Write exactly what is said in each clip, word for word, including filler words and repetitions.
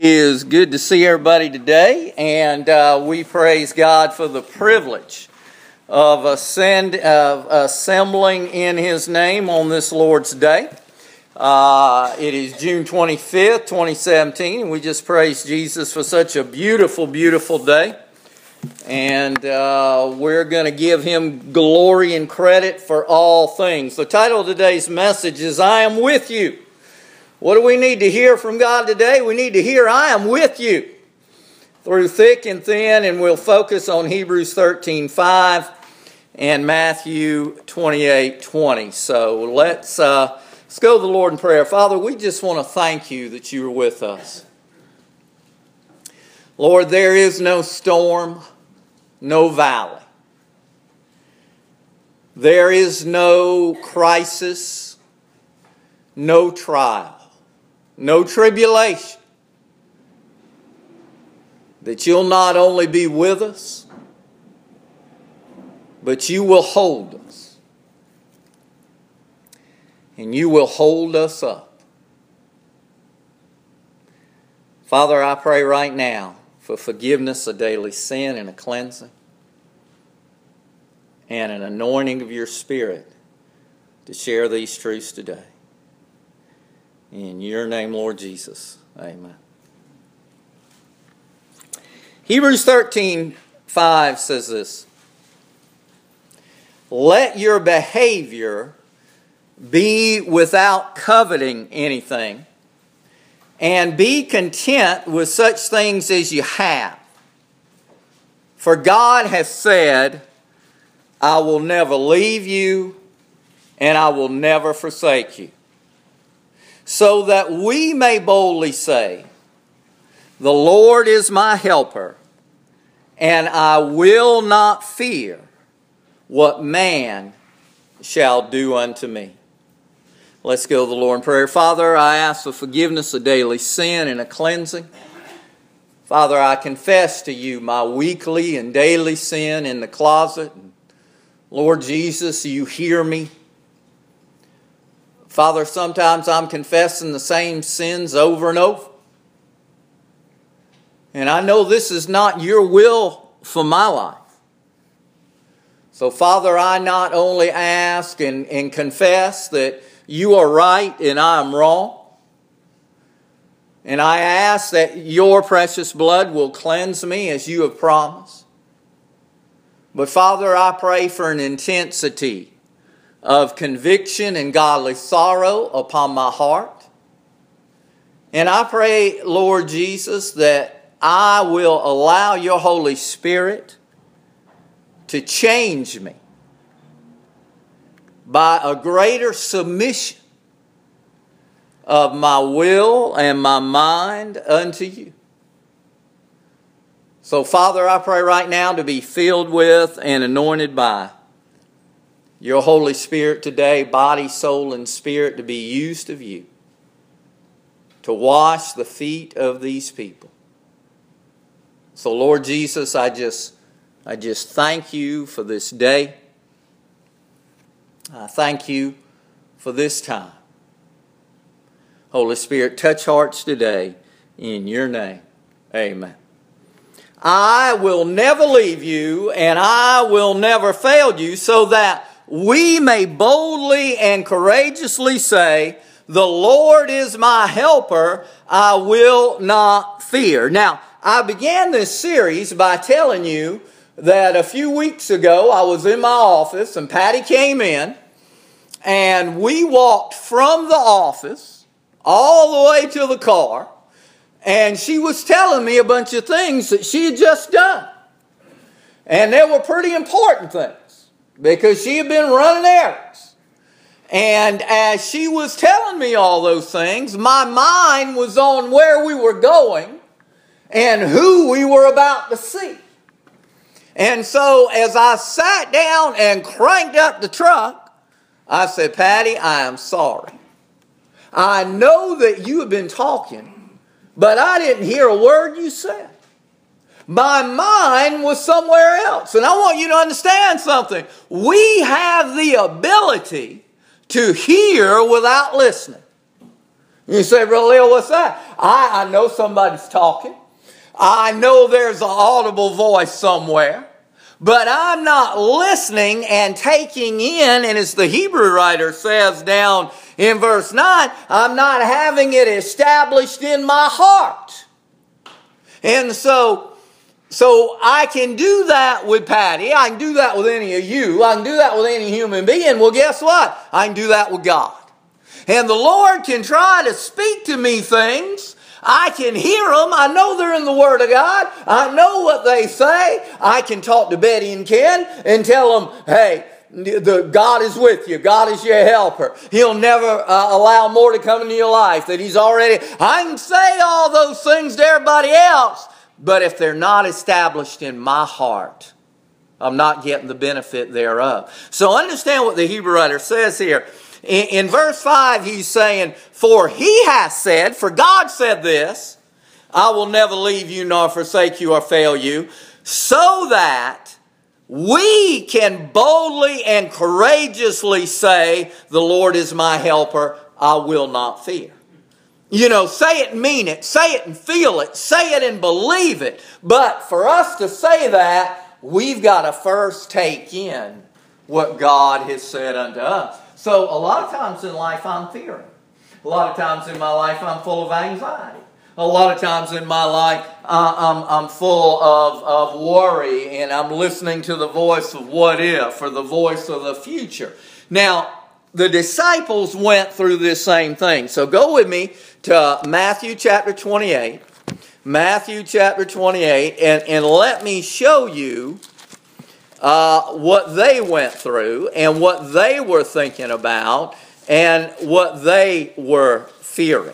It is good to see everybody today, and uh, we praise God for the privilege of, ascend, of assembling in His name on this Lord's Day. Uh, it is June twenty-fifth, twenty seventeen, and we just praise Jesus for such a beautiful, beautiful day. And uh, we're going to give Him glory and credit for all things. The title of today's message is, I Am With You. What do we need to hear from God today? We need to hear, I am with you, through thick and thin, and we'll focus on Hebrews thirteen five and Matthew twenty-eight twenty. So let's, uh, let's go to the Lord in prayer. Father, we just want to thank you that you are with us. Lord, there is no storm, no valley. There is no crisis, no trial. No tribulation, that you'll not only be with us, but you will hold us. And you will hold us up. Father, I pray right now for forgiveness of daily sin and a cleansing and an anointing of your Spirit to share these truths today. In your name, Lord Jesus. Amen. Hebrews thirteen five says this. Let your behavior be without coveting anything, and be content with such things as you have. For God hath said, I will never leave you, and I will never forsake you. So that we may boldly say, the Lord is my helper, and I will not fear what man shall do unto me. Let's go to the Lord in prayer. Father, I ask for forgiveness of daily sin and a cleansing. Father, I confess to you my weekly and daily sin in the closet. Lord Jesus, you hear me. Father, sometimes I'm confessing the same sins over and over. And I know this is not your will for my life. So, Father, I not only ask and, and confess that you are right and I am wrong. And I ask that your precious blood will cleanse me as you have promised. But, Father, I pray for an intensity of conviction and godly sorrow upon my heart. And I pray, Lord Jesus, that I will allow your Holy Spirit to change me by a greater submission of my will and my mind unto you. So, Father, I pray right now to be filled with and anointed by your Holy Spirit today, body, soul, and spirit, to be used of you to wash the feet of these people. So, Lord Jesus, I just, I just thank you for this day. I thank you for this time. Holy Spirit, touch hearts today in your name. Amen. I will never leave you, and I will never fail you, so that we may boldly and courageously say, the Lord is my helper, I will not fear. Now, I began this series by telling you that a few weeks ago I was in my office and Patty came in and we walked from the office all the way to the car, and she was telling me a bunch of things that she had just done. And they were pretty important things, because she had been running errands. And as she was telling me all those things, my mind was on where we were going and who we were about to see. And so as I sat down and cranked up the truck, I said, Patty, I am sorry. I know that you have been talking, but I didn't hear a word you said. My mind was somewhere else. And I want you to understand something. We have the ability to hear without listening. You say, Brother Leo, what's that? I, I know somebody's talking. I know there's an audible voice somewhere. But I'm not listening and taking in, and as the Hebrew writer says down in verse nine, I'm not having it established in my heart. And so, so I can do that with Patty. I can do that with any of you. I can do that with any human being. Well, guess what? I can do that with God. And the Lord can try to speak to me things. I can hear them. I know they're in the Word of God. I know what they say. I can talk to Betty and Ken and tell them, hey, the, God is with you. God is your helper. He'll never uh, allow more to come into your life that He's already. I can say all those things to everybody else, but if they're not established in my heart, I'm not getting the benefit thereof. So understand what the Hebrew writer says here. In, in verse five, he's saying, for He has said, for God said this, I will never leave you nor forsake you or fail you, so that we can boldly and courageously say, the Lord is my helper, I will not fear. You know, say it and mean it, say it and feel it, say it and believe it. But for us to say that, we've got to first take in what God has said unto us. So a lot of times in life I'm fearing. A lot of times in my life I'm full of anxiety. A lot of times in my life uh, I'm, I'm full of, of worry, and I'm listening to the voice of what if or the voice of the future. Now, the disciples went through this same thing. So go with me to Matthew chapter twenty-eight. Matthew chapter twenty-eight, and, and let me show you Uh, what they went through and what they were thinking about and what they were fearing.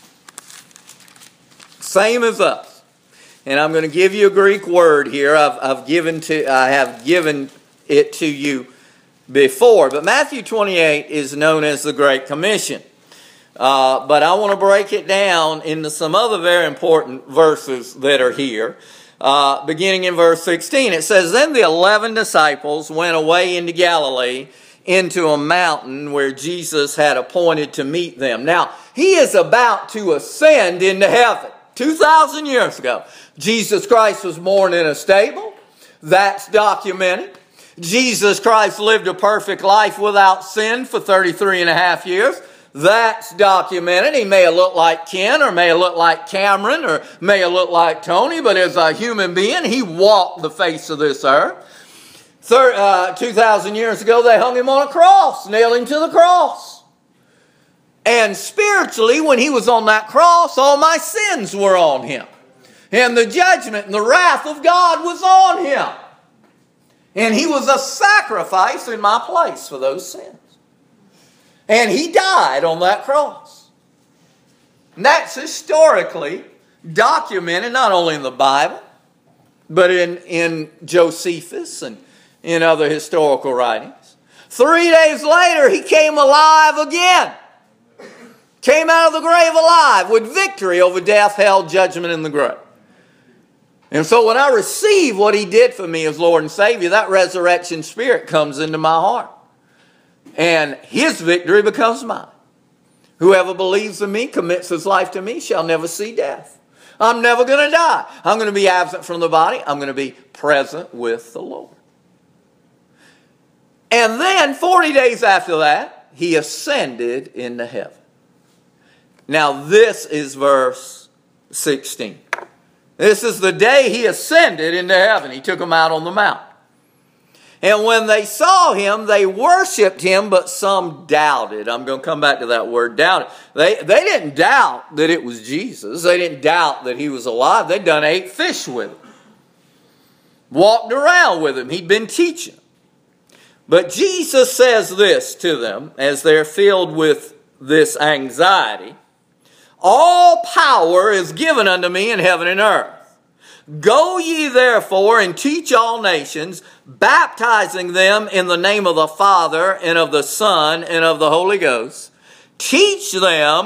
Same as us. And I'm going to give you a Greek word here. I've, I've given to I have given it to you before. But Matthew twenty-eight is known as the Great Commission. Uh, but I want to break it down into some other very important verses that are here. Uh, beginning in verse sixteen, it says, then the eleven disciples went away into Galilee, into a mountain where Jesus had appointed to meet them. Now, He is about to ascend into heaven. two thousand years ago, Jesus Christ was born in a stable. That's documented. Jesus Christ lived a perfect life without sin for thirty-three and a half years. That's documented. He may have looked like Ken, or may have looked like Cameron, or may have looked like Tony, but as a human being, He walked the face of this earth. Thir- uh, two thousand years ago, they hung Him on a cross, nailed Him to the cross. And spiritually, when He was on that cross, all my sins were on Him. And the judgment and the wrath of God was on Him. And He was a sacrifice in my place for those sins. And He died on that cross. And that's historically documented not only in the Bible, but in, in Josephus and in other historical writings. Three days later, He came alive again. Came out of the grave alive with victory over death, hell, judgment, and the grave. And so when I receive what He did for me as Lord and Savior, that resurrection spirit comes into my heart. And His victory becomes mine. Whoever believes in me, commits his life to me, shall never see death. I'm never going to die. I'm going to be absent from the body. I'm going to be present with the Lord. And then forty days after that, He ascended into heaven. Now this is verse sixteen. This is the day He ascended into heaven. He took them out on the mountain. And when they saw Him, they worshiped Him, but some doubted. I'm going to come back to that word, doubted. They, they didn't doubt that it was Jesus. They didn't doubt that He was alive. They'd done ate fish with Him. Walked around with Him. He'd been teaching. But Jesus says this to them as they're filled with this anxiety. All power is given unto me in heaven and earth. Go ye therefore and teach all nations, baptizing them in the name of the Father and of the Son and of the Holy Ghost. Teach them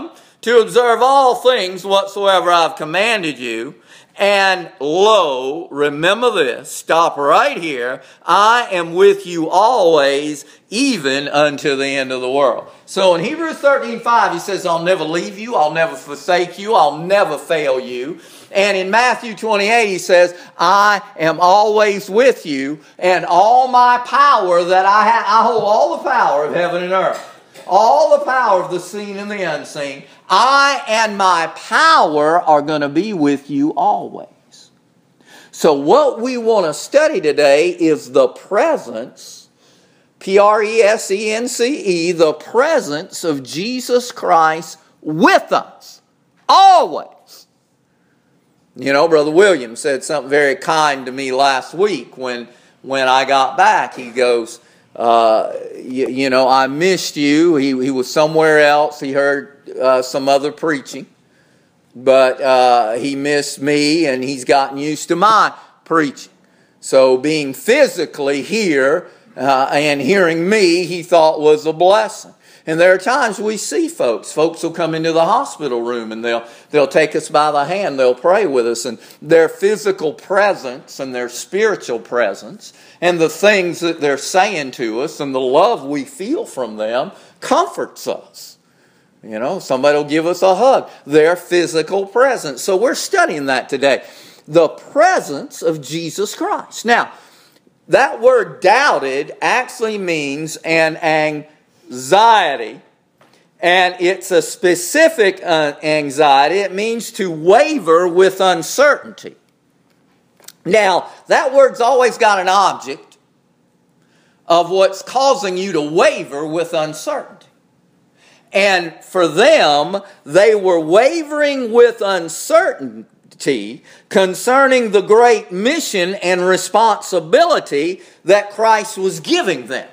to observe all things whatsoever I've commanded you. And lo, remember this, stop right here, I am with you always, even unto the end of the world. So in Hebrews thirteen five, he says, I'll never leave you, I'll never forsake you, I'll never fail you. And in Matthew twenty-eight, he says, I am always with you, and all my power that I have, I hold all the power of heaven and earth. All the power of the seen and the unseen. I and my power are going to be with you always. So what we want to study today is the presence, P R E S E N C E, the presence of Jesus Christ with us. Always. You know, Brother William said something very kind to me last week when, when I got back. He goes, Uh, you, you know, I missed you. He, he was somewhere else. He heard uh, some other preaching. But uh, he missed me, and he's gotten used to my preaching. So being physically here uh, and hearing me, he thought was a blessing. And there are times we see folks. Folks will come into the hospital room and they'll they'll take us by the hand. They'll pray with us. And their physical presence and their spiritual presence and the things that they're saying to us and the love we feel from them comforts us. You know, somebody will give us a hug. Their physical presence. So we're studying that today. The presence of Jesus Christ. Now, that word doubted actually means an anxiety. Anxiety, and it's a specific uh, anxiety. It means to waver with uncertainty. Now, that word's always got an object of what's causing you to waver with uncertainty. And for them, they were wavering with uncertainty concerning the great mission and responsibility that Christ was giving them.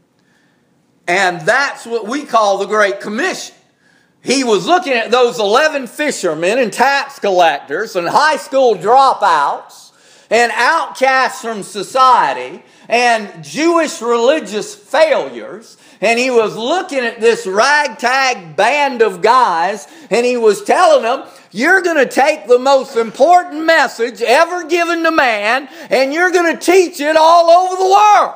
And that's what we call the Great Commission. He was looking at those eleven fishermen and tax collectors and high school dropouts and outcasts from society and Jewish religious failures. And he was looking at this ragtag band of guys and he was telling them, you're going to take the most important message ever given to man and you're going to teach it all over the world.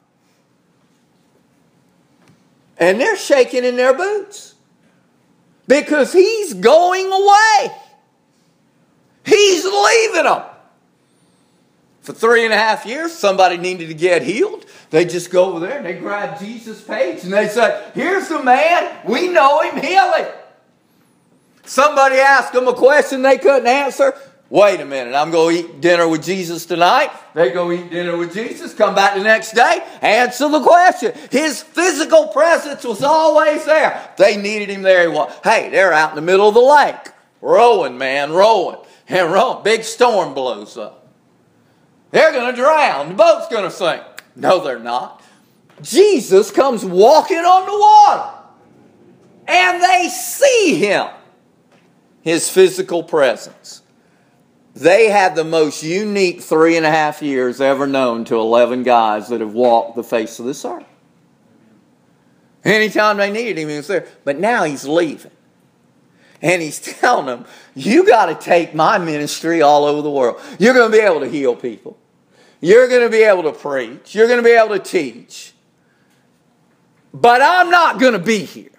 And they're shaking in their boots. Because he's going away. He's leaving them. For three and a half years, somebody needed to get healed. They just go over there and they grab Jesus' page and they say, here's the man, we know him, heal him. Somebody asked them a question they couldn't answer. Wait a minute, I'm going to eat dinner with Jesus tonight. They go eat dinner with Jesus, come back the next day, answer the question. His physical presence was always there. They needed him there. He was. Hey, they're out in the middle of the lake. Rowing, man, rowing. And rowing. Big storm blows up. They're going to drown. The boat's going to sink. No, they're not. Jesus comes walking on the water. And they see him. His physical presence. They had the most unique three and a half years ever known to eleven guys that have walked the face of this earth. Anytime they needed him, he was there. But now he's leaving. And he's telling them, you got to take my ministry all over the world. You're going to be able to heal people. You're going to be able to preach. You're going to be able to teach. But I'm not going to be here.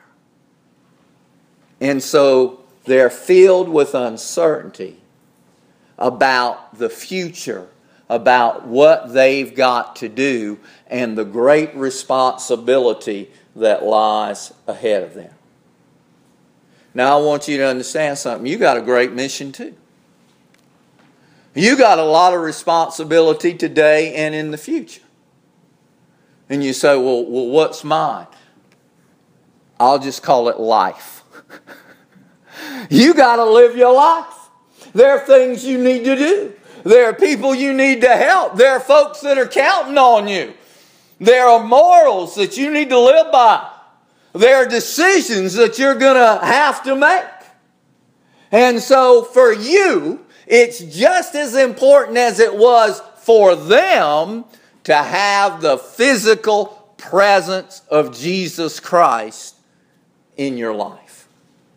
And so they're filled with uncertainty about the future, about what they've got to do, and the great responsibility that lies ahead of them. Now I want you to understand something. You got a great mission too. You got a lot of responsibility today and in the future. And you say, well, well what's mine? I'll just call it life. You got to live your life. There are things you need to do. There are people you need to help. There are folks that are counting on you. There are morals that you need to live by. There are decisions that you're going to have to make. And so for you, it's just as important as it was for them to have the physical presence of Jesus Christ in your life.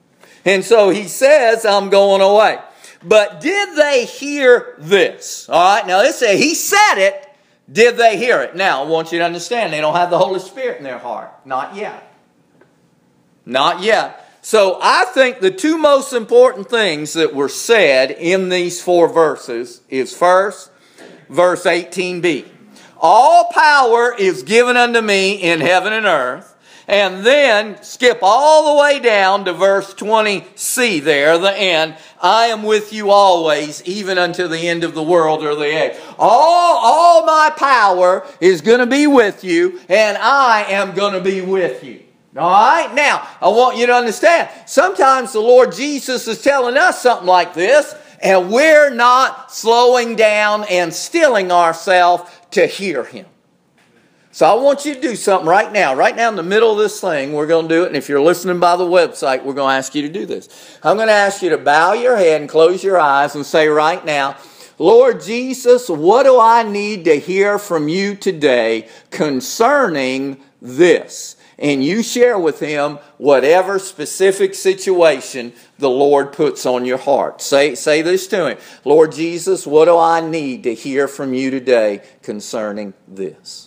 And so he says, I'm going away. But did they hear this? All right, now let's say he said it. Did they hear it? Now, I want you to understand, they don't have the Holy Spirit in their heart. Not yet. Not yet. So I think the two most important things that were said in these four verses is first, verse eighteen b. All power is given unto me in heaven and earth. And then skip all the way down to verse twenty c there, the end. I am with you always, even unto the end of the world or the age. All, all my power is going to be with you, and I am going to be with you. All right? Now, I want you to understand, sometimes the Lord Jesus is telling us something like this, and we're not slowing down and stilling ourselves to hear Him. So I want you to do something right now. Right now in the middle of this thing, we're going to do it. And if you're listening by the website, we're going to ask you to do this. I'm going to ask you to bow your head and close your eyes and say right now, Lord Jesus, what do I need to hear from you today concerning this? And you share with Him whatever specific situation the Lord puts on your heart. Say, say this to Him. Lord Jesus, what do I need to hear from you today concerning this?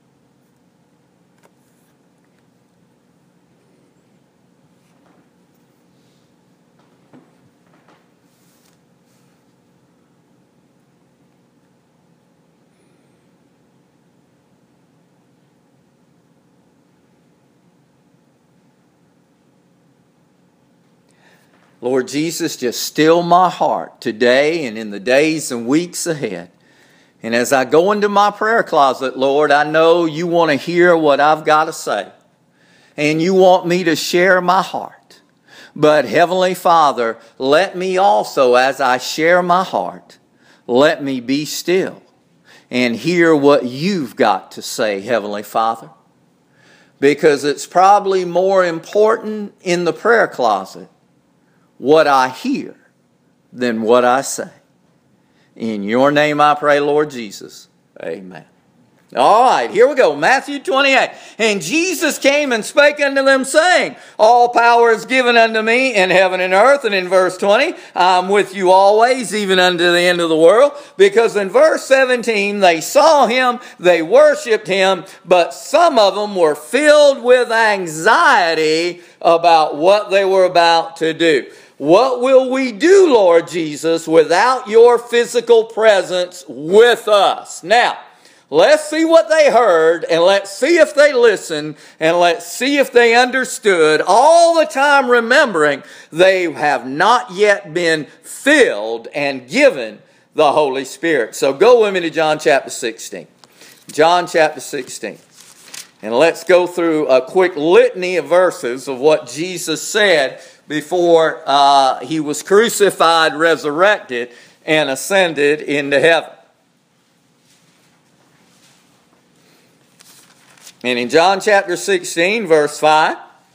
Lord Jesus, just still my heart today and in the days and weeks ahead. And as I go into my prayer closet, Lord, I know you want to hear what I've got to say. And you want me to share my heart. But Heavenly Father, let me also, as I share my heart, let me be still and hear what you've got to say, Heavenly Father. Because it's probably more important in the prayer closet what I hear than what I say. In your name I pray, Lord Jesus. Amen. All right, here we go. Matthew twenty-eight. And Jesus came and spake unto them, saying, all power is given unto me in heaven and earth. And in verse twenty, I'm with you always, even unto the end of the world. Because in verse seventeen, they saw him, they worshipped him, but some of them were filled with anxiety about what they were about to do. What will we do, Lord Jesus, without your physical presence with us? Now, let's see what they heard, and let's see if they listened, and let's see if they understood, all the time remembering they have not yet been filled and given the Holy Spirit. So go with me to John chapter sixteen. John chapter sixteen. And let's go through a quick litany of verses of what Jesus said before uh, he was crucified, resurrected, and ascended into heaven. And in John chapter sixteen, verse five,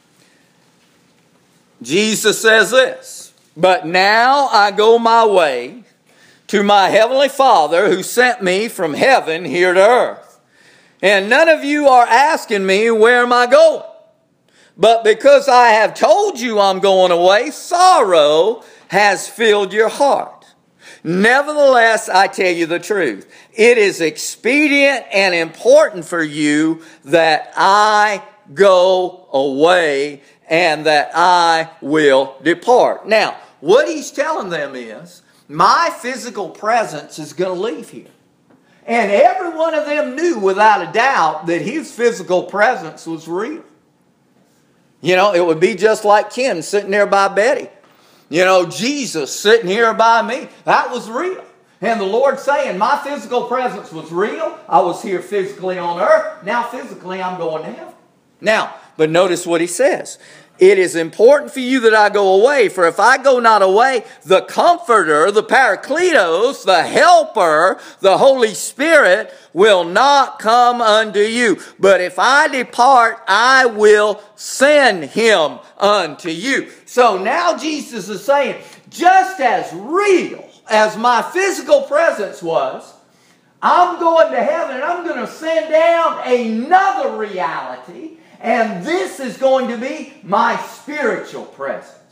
Jesus says this, but now I go my way to my heavenly Father who sent me from heaven here to earth. And none of you are asking me, where am I going? But because I have told you I'm going away, sorrow has filled your heart. Nevertheless, I tell you the truth. It is expedient and important for you that I go away and that I will depart. Now, what he's telling them is, my physical presence is going to leave here. And every one of them knew without a doubt that his physical presence was real. You know, it would be just like Ken sitting there by Betty. You know, Jesus sitting here by me. That was real. And the Lord saying, my physical presence was real. I was here physically on earth. Now physically I'm going to heaven. Now, but notice what he says. It is important for you that I go away, for if I go not away, the Comforter, the Paracletos, the Helper, the Holy Spirit will not come unto you. But if I depart, I will send him unto you. So now Jesus is saying, just as real as my physical presence was, I'm going to heaven and I'm going to send down another reality. And this is going to be my spiritual presence.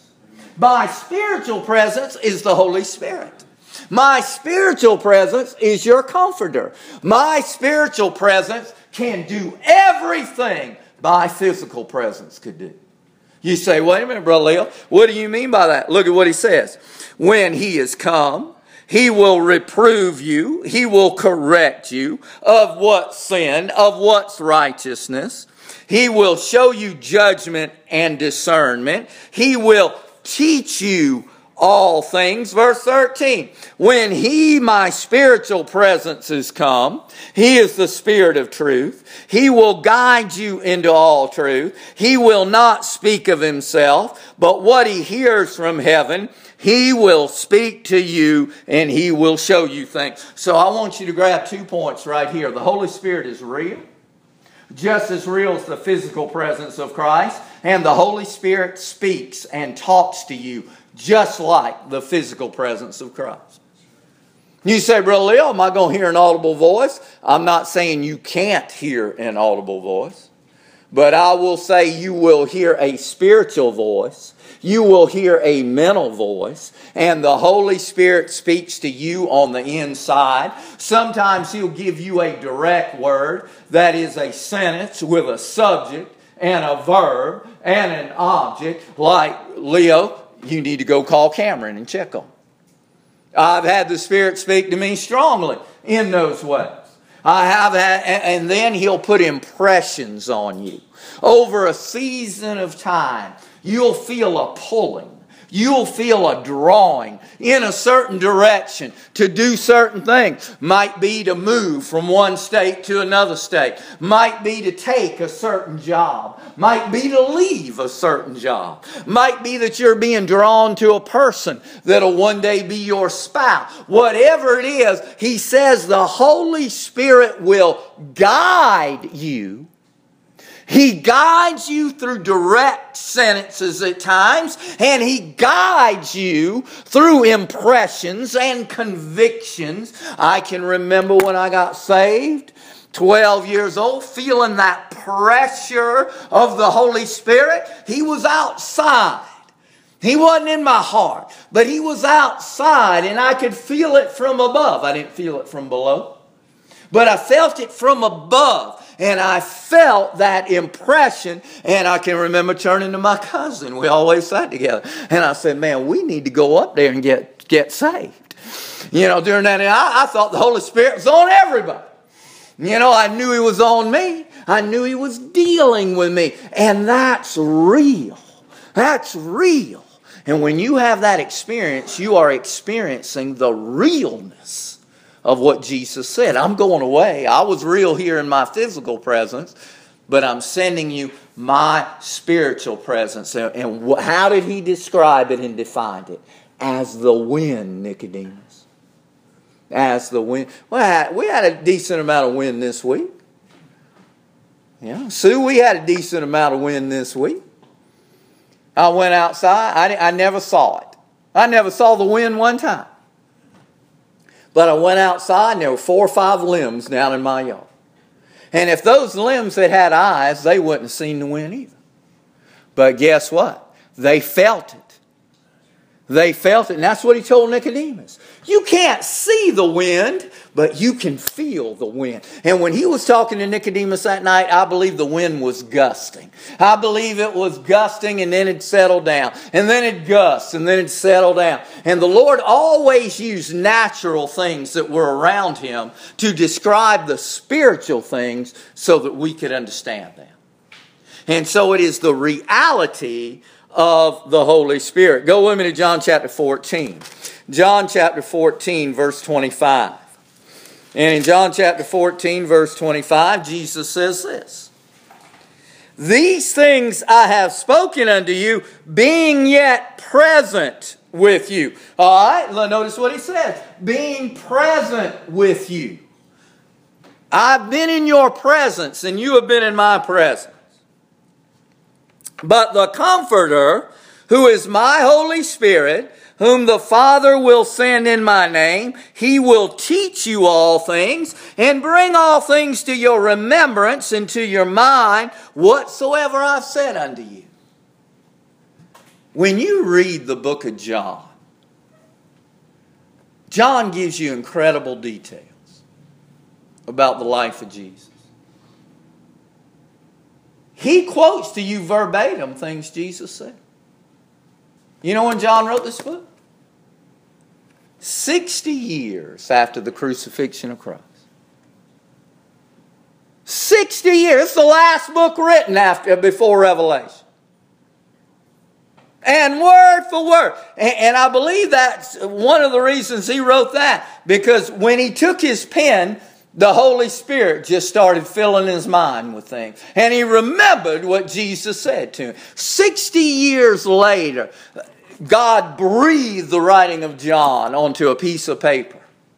My spiritual presence is the Holy Spirit. My spiritual presence is your comforter. My spiritual presence can do everything my physical presence could do. You say, wait a minute, Brother Leo, what do you mean by that? Look at what he says. When he is come, he will reprove you. He will correct you of what's sin, of what's righteousness. He will show you judgment and discernment. He will teach you all things. Verse thirteen, when he, my spiritual presence, is come, he is the Spirit of truth. He will guide you into all truth. He will not speak of himself, but what he hears from heaven, he will speak to you, and he will show you things. So I want you to grab two points right here. The Holy Spirit is real, just as real as the physical presence of Christ, and the Holy Spirit speaks and talks to you just like the physical presence of Christ. You say, Brother Leo, am I going to hear an audible voice? I'm not saying you can't hear an audible voice, but I will say you will hear a spiritual voice. You will hear a mental voice, and the Holy Spirit speaks to you on the inside. Sometimes He'll give you a direct word that is a sentence with a subject and a verb and an object, like, Leo, you need to go call Cameron and check on him. I've had the Spirit speak to me strongly in those ways. I have had, and then He'll put impressions on you. Over a season of time, you'll feel a pulling. You'll feel a drawing in a certain direction to do certain things. Might be to move from one state to another state. Might be to take a certain job. Might be to leave a certain job. Might be that you're being drawn to a person that'll one day be your spouse. Whatever it is, he says the Holy Spirit will guide you. He guides you through direct sentences at times, and He guides you through impressions and convictions. I can remember when I got saved, twelve years old, feeling that pressure of the Holy Spirit. He was outside. He wasn't in my heart, but He was outside, and I could feel it from above. I didn't feel it from below, but I felt it from above. And I felt that impression, and I can remember turning to my cousin. We always sat together. And I said, man, we need to go up there and get, get saved. You know, during that, I, I thought the Holy Spirit was on everybody. You know, I knew He was on me. I knew He was dealing with me. And that's real. That's real. And when you have that experience, you are experiencing the realness of what Jesus said. I'm going away. I was real here in my physical presence, but I'm sending you my spiritual presence. And how did He describe it and define it? As the wind, Nicodemus. As the wind. Well, we had a decent amount of wind this week. Yeah, Sue, we had a decent amount of wind this week. I went outside. I, I never saw it. I never saw the wind one time. But I went outside and there were four or five limbs down in my yard. And if those limbs had had eyes, they wouldn't have seen the wind either. But guess what? They felt it. They felt it. And that's what He told Nicodemus. You can't see the wind, but you can feel the wind. And when He was talking to Nicodemus that night, I believe the wind was gusting. I believe it was gusting and then it settled down. And then it gusts and then it settled down. And the Lord always used natural things that were around Him to describe the spiritual things so that we could understand them. And so it is the reality of the Holy Spirit. Go with me to John chapter fourteen. John chapter fourteen, verse twenty-five. And in John chapter fourteen, verse twenty-five, Jesus says this. These things I have spoken unto you, being yet present with you. All right, notice what He says. Being present with you. I've been in your presence, and you have been in my presence. But the Comforter, who is my Holy Spirit, whom the Father will send in my name, He will teach you all things and bring all things to your remembrance and to your mind whatsoever I've said unto you. When you read the book of John, John gives you incredible details about the life of Jesus. He quotes to you verbatim things Jesus said. You know when John wrote this book? Sixty years after the crucifixion of Christ. Sixty years. It's the last book written after before Revelation. And word for word. And, and I believe that's one of the reasons he wrote that. Because when he took his pen, the Holy Spirit just started filling his mind with things. And he remembered what Jesus said to him. Sixty years later, God breathed the writing of John onto a piece of paper.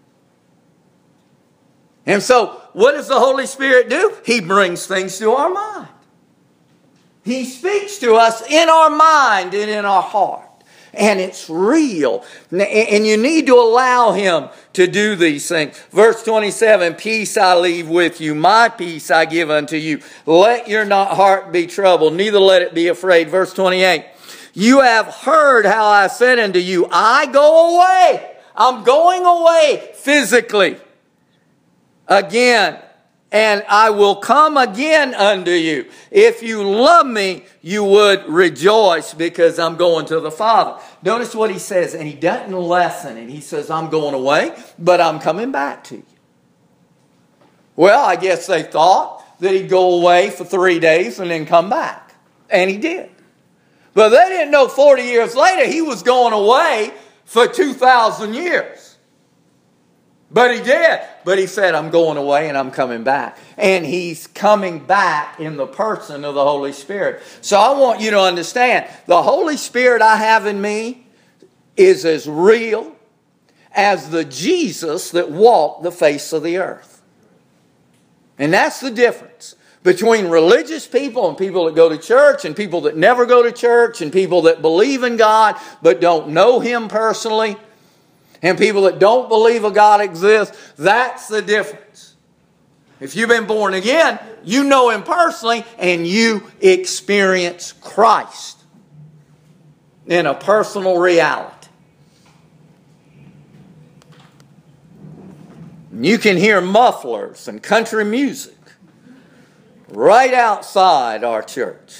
And so, what does the Holy Spirit do? He brings things to our mind. He speaks to us in our mind and in our heart. And it's real. And you need to allow Him to do these things. Verse twenty-seven, peace I leave with you, my peace I give unto you. Let your not heart be troubled, neither let it be afraid. Verse twenty-eight, you have heard how I said unto you, I go away. I'm going away physically again. And I will come again unto you. If you love me, you would rejoice because I'm going to the Father. Notice what he says, and he doesn't lessen it. He says, I'm going away, but I'm coming back to you. Well, I guess they thought that he'd go away for three days and then come back. And he did. But they didn't know forty years later he was going away for two thousand years. But he did. But he said, I'm going away and I'm coming back. And he's coming back in the person of the Holy Spirit. So I want you to understand, the Holy Spirit I have in me is as real as the Jesus that walked the face of the earth. And that's the difference between religious people and people that go to church and people that never go to church and people that believe in God but don't know Him personally. And people that don't believe a God exists, that's the difference. If you've been born again, you know Him personally and you experience Christ in a personal reality. You can hear mufflers and country music right outside our church.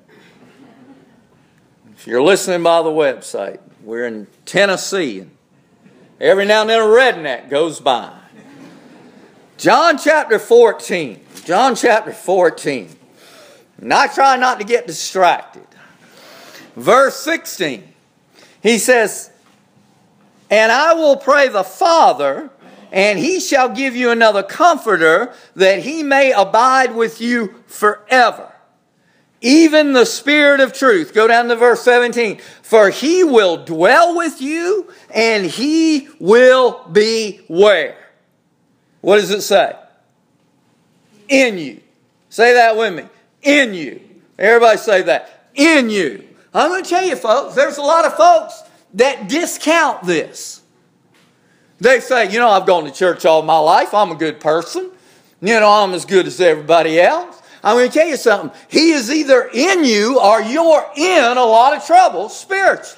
If you're listening by the website, we're in Tennessee, and every now and then a redneck goes by. John chapter fourteen. John chapter fourteen. And I try not to get distracted. Verse sixteen. He says, and I will pray the Father, and He shall give you another comforter, that He may abide with you forever. Even the Spirit of truth. Go down to verse seventeen. For He will dwell with you, and He will be where? What does it say? In you. Say that with me. In you. Everybody say that. In you. I'm going to tell you, folks, there's a lot of folks that discount this. They say, you know, I've gone to church all my life. I'm a good person. You know, I'm as good as everybody else. I'm going to tell you something. He is either in you or you're in a lot of trouble spiritually.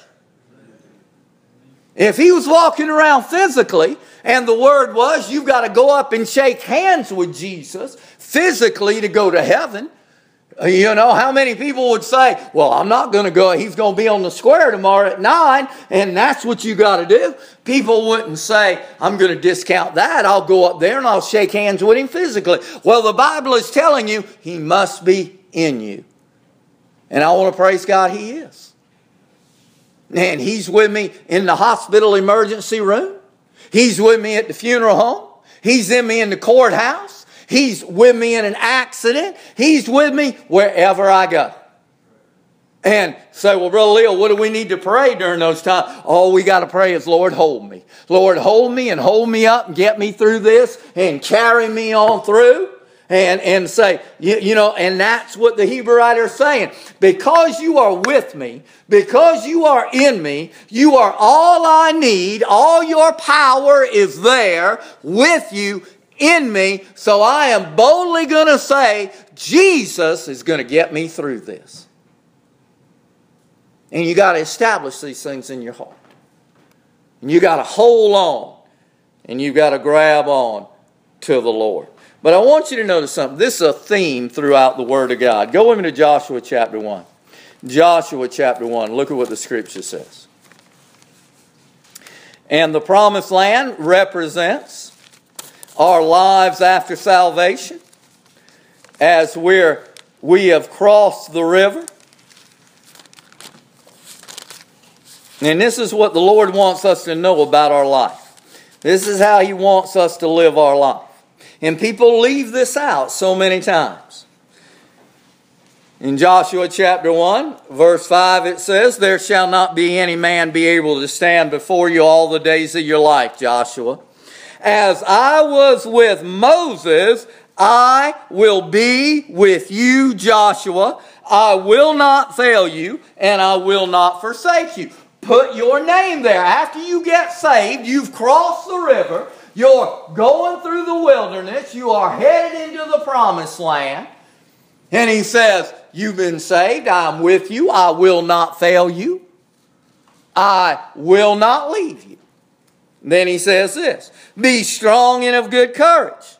If He was walking around physically and the word was you've got to go up and shake hands with Jesus physically to go to heaven, you know, how many people would say, well, I'm not going to go. He's going to be on the square tomorrow at nine, and that's what you got to do. People wouldn't say, I'm going to discount that. I'll go up there and I'll shake hands with Him physically. Well, the Bible is telling you He must be in you. And I want to praise God He is. And He's with me in the hospital emergency room. He's with me at the funeral home. He's in me in the courthouse. He's with me in an accident. He's with me wherever I go. And say, well, Brother Leo, what do we need to pray during those times? All we got to pray is, Lord, hold me. Lord, hold me and hold me up and get me through this and carry me on through. And, and say, you, you know, and that's what the Hebrew writer is saying. Because you are with me, because you are in me, you are all I need. All your power is there with you, in me. So I am boldly going to say, Jesus is going to get me through this. And you got to establish these things in your heart. And you got to hold on. And you got to grab on to the Lord. But I want you to notice something. This is a theme throughout the Word of God. Go with me to Joshua chapter one. Joshua chapter one. Look at what the Scripture says. And the promised land represents our lives after salvation, as we're, we have crossed the river. And this is what the Lord wants us to know about our life. This is how He wants us to live our life. And people leave this out so many times. In Joshua chapter one, verse five, it says, there shall not be any man be able to stand before you all the days of your life, Joshua. As I was with Moses, I will be with you, Joshua. I will not fail you, and I will not forsake you. Put your name there. After you get saved, you've crossed the river, you're going through the wilderness, you are headed into the promised land, and He says, you've been saved, I'm with you, I will not fail you, I will not leave you. Then He says this, be strong and of good courage,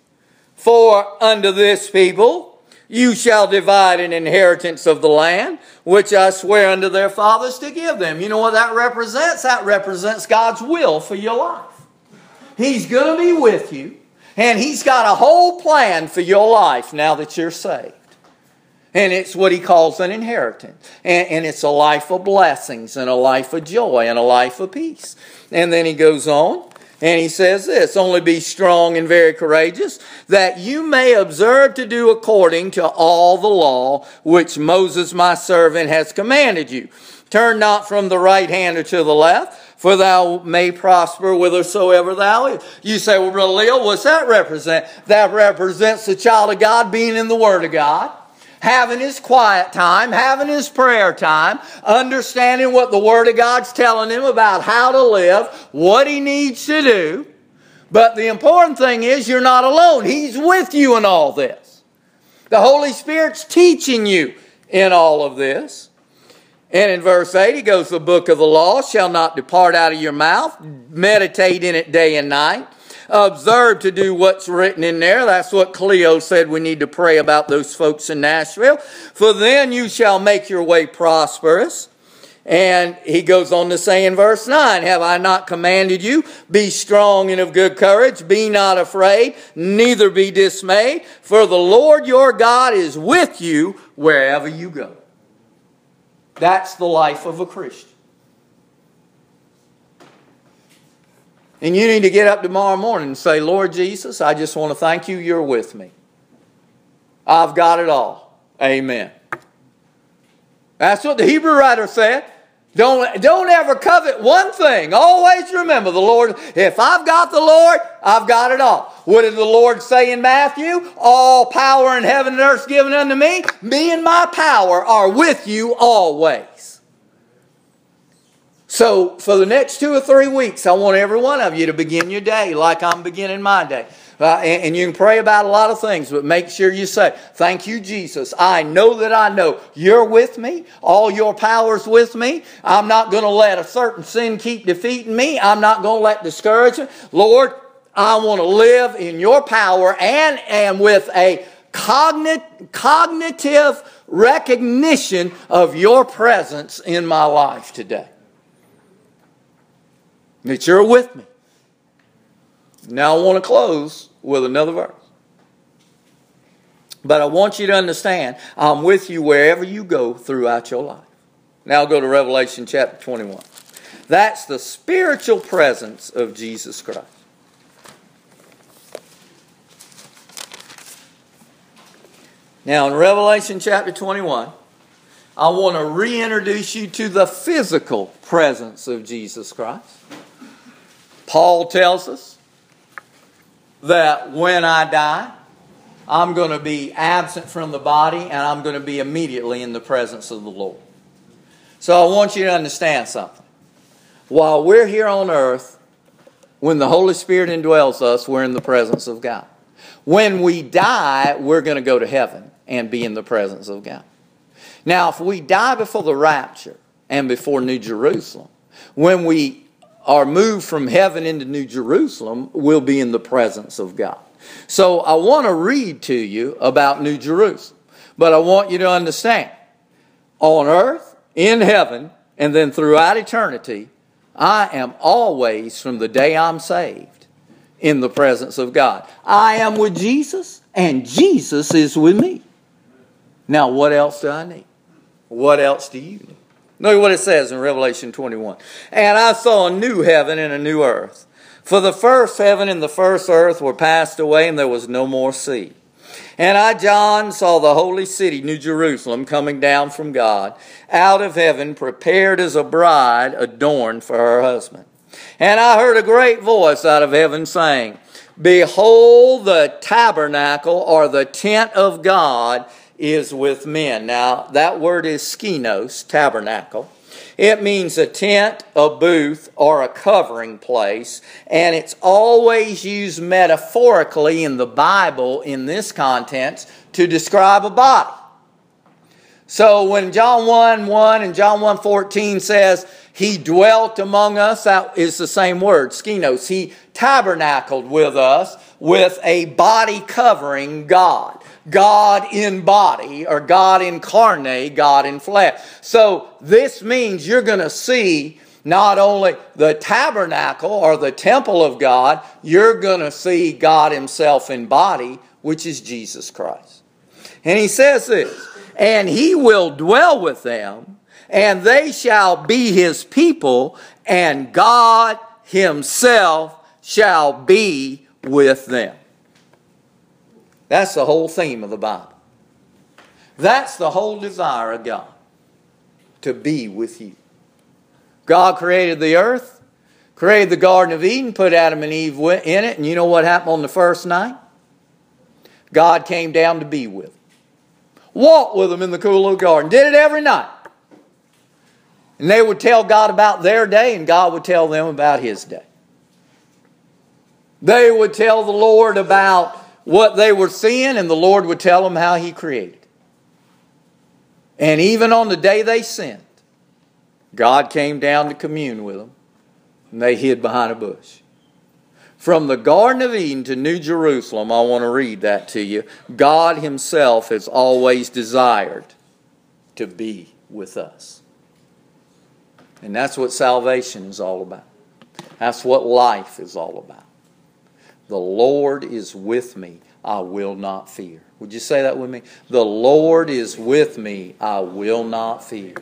for unto this people you shall divide an inheritance of the land, which I swear unto their fathers to give them. You know what that represents? That represents God's will for your life. He's going to be with you, and He's got a whole plan for your life now that you're saved. And it's what He calls an inheritance. And, and it's a life of blessings and a life of joy and a life of peace. And then He goes on and He says this, only be strong and very courageous, that you may observe to do according to all the law which Moses my servant has commanded you. Turn not from the right hand or to the left, for thou may prosper whithersoever thou is. You say, well, Brother Leo, what's that represent? That represents the child of God being in the Word of God, having his quiet time, having his prayer time, understanding what the Word of God's telling him about how to live, what he needs to do. But the important thing is you're not alone. He's with you in all this. The Holy Spirit's teaching you in all of this. And in verse eight, he goes, the book of the law shall not depart out of your mouth. Meditate in it day and night. Observe to do what's written in there. That's what Cleo said we need to pray about those folks in Nashville. For then you shall make your way prosperous. And he goes on to say in verse nine, have I not commanded you? Be strong and of good courage. Be not afraid, neither be dismayed. For the Lord your God is with you wherever you go. That's the life of a Christian. And you need to get up tomorrow morning and say, Lord Jesus, I just want to thank you, you're with me. I've got it all. Amen. That's what the Hebrew writer said. Don't, don't ever covet one thing. Always remember the Lord. If I've got the Lord, I've got it all. What did the Lord say in Matthew? All power in heaven and earth is given unto me. Me and my power are with you always. So for the next two or three weeks, I want every one of you to begin your day like I'm beginning my day. Uh, and, and you can pray about a lot of things, but make sure you say, thank you, Jesus. I know that I know you're with me. All your power's with me. I'm not going to let a certain sin keep defeating me. I'm not going to let discouragement. Lord, I want to live in your power and, and with a cognit, cognitive recognition of your presence in my life today. That you're with me. Now I want to close with another verse. But I want you to understand, I'm with you wherever you go throughout your life. Now I'll go to Revelation chapter twenty-one. That's the spiritual presence of Jesus Christ. Now in Revelation chapter twenty-one, I want to reintroduce you to the physical presence of Jesus Christ. Paul tells us that when I die, I'm going to be absent from the body and I'm going to be immediately in the presence of the Lord. So I want you to understand something. While we're here on earth, when the Holy Spirit indwells us, we're in the presence of God. When we die, we're going to go to heaven and be in the presence of God. Now, if we die before the rapture and before New Jerusalem. When we are moved from heaven into New Jerusalem, we'll be in the presence of God. So I want to read to you about New Jerusalem. But I want you to understand, on earth, in heaven, and then throughout eternity, I am always, from the day I'm saved, in the presence of God. I am with Jesus, and Jesus is with me. Now, what else do I need? What else do you need? Look at what it says in Revelation twenty-one. And I saw a new heaven and a new earth. For the first heaven and the first earth were passed away, and there was no more sea. And I, John, saw the holy city, New Jerusalem, coming down from God, out of heaven, prepared as a bride adorned for her husband. And I heard a great voice out of heaven saying, Behold, the tabernacle, or the tent of God, is with men. Now, that word is skenos, tabernacle. It means a tent, a booth, or a covering place. And it's always used metaphorically in the Bible in this context to describe a body. So when John one one and John one fourteen says, He dwelt among us, that is the same word, skenos. He tabernacled with us with a body covering God. God in body, or God incarnate, God in flesh. So this means you're going to see not only the tabernacle or the temple of God, you're going to see God Himself in body, which is Jesus Christ. And He says this, and He will dwell with them, and they shall be His people, and God Himself shall be with them. That's the whole theme of the Bible. That's the whole desire of God, to be with you. God created the earth, created the Garden of Eden, put Adam and Eve in it, and you know what happened on the first night? God came down to be with them. Walked with them in the cool of the garden. Did it every night. And they would tell God about their day, and God would tell them about His day. They would tell the Lord about what they were seeing, and the Lord would tell them how He created. And even on the day they sinned, God came down to commune with them, and they hid behind a bush. From the Garden of Eden to New Jerusalem, I want to read that to you. God Himself has always desired to be with us. And that's what salvation is all about. That's what life is all about. The Lord is with me, I will not fear. Would you say that with me? The Lord is with me, I will not fear.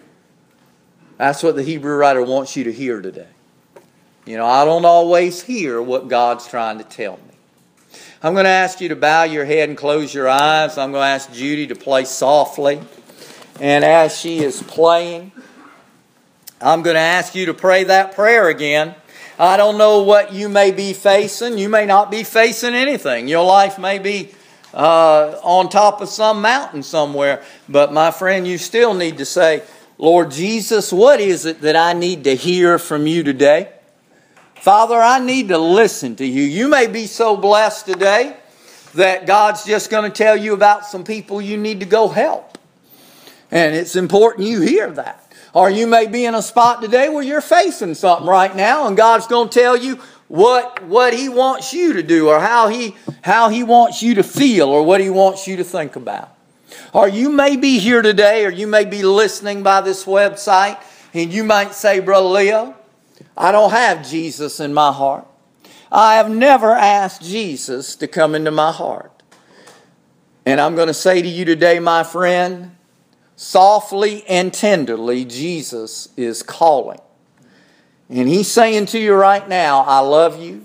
That's what the Hebrew writer wants you to hear today. You know, I don't always hear what God's trying to tell me. I'm going to ask you to bow your head and close your eyes. I'm going to ask Judy to play softly. And as she is playing, I'm going to ask you to pray that prayer again. I don't know what you may be facing. You may not be facing anything. Your life may be uh, on top of some mountain somewhere. But my friend, you still need to say, Lord Jesus, what is it that I need to hear from you today? Father, I need to listen to you. You may be so blessed today that God's just going to tell you about some people you need to go help. And it's important you hear that. Or you may be in a spot today where you're facing something right now, and God's going to tell you what, what He wants you to do, or how He, how He wants you to feel, or what He wants you to think about. Or you may be here today, or you may be listening by this website, and you might say, Brother Leo, I don't have Jesus in my heart. I have never asked Jesus to come into my heart. And I'm going to say to you today, my friend, softly and tenderly, Jesus is calling. And He's saying to you right now, I love you.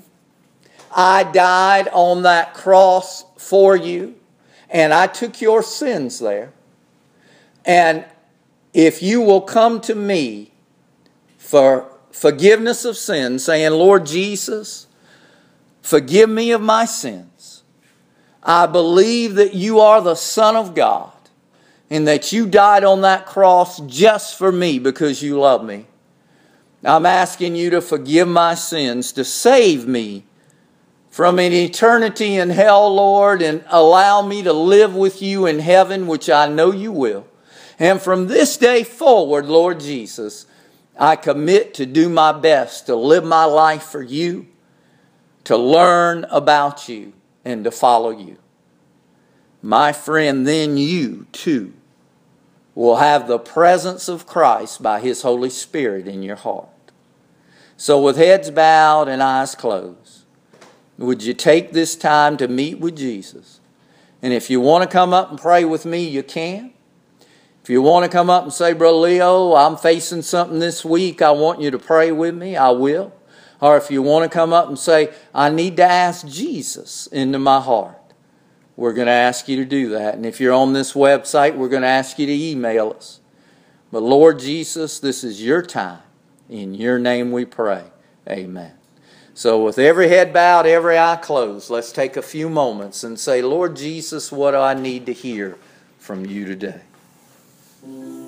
I died on that cross for you. And I took your sins there. And if you will come to me for forgiveness of sins, saying, Lord Jesus, forgive me of my sins. I believe that you are the Son of God, and that you died on that cross just for me because you love me. I'm asking you to forgive my sins, to save me from an eternity in hell, Lord, and allow me to live with you in heaven, which I know you will. And from this day forward, Lord Jesus, I commit to do my best to live my life for you, to learn about you, and to follow you. My friend, then you too will have the presence of Christ by His Holy Spirit in your heart. So with heads bowed and eyes closed, would you take this time to meet with Jesus? And if you want to come up and pray with me, you can. If you want to come up and say, Brother Leo, I'm facing something this week, I want you to pray with me, I will. Or if you want to come up and say, I need to ask Jesus into my heart, we're going to ask you to do that. And if you're on this website, we're going to ask you to email us. But Lord Jesus, this is your time. In your name we pray. Amen. So with every head bowed, every eye closed, let's take a few moments and say, Lord Jesus, what do I need to hear from you today?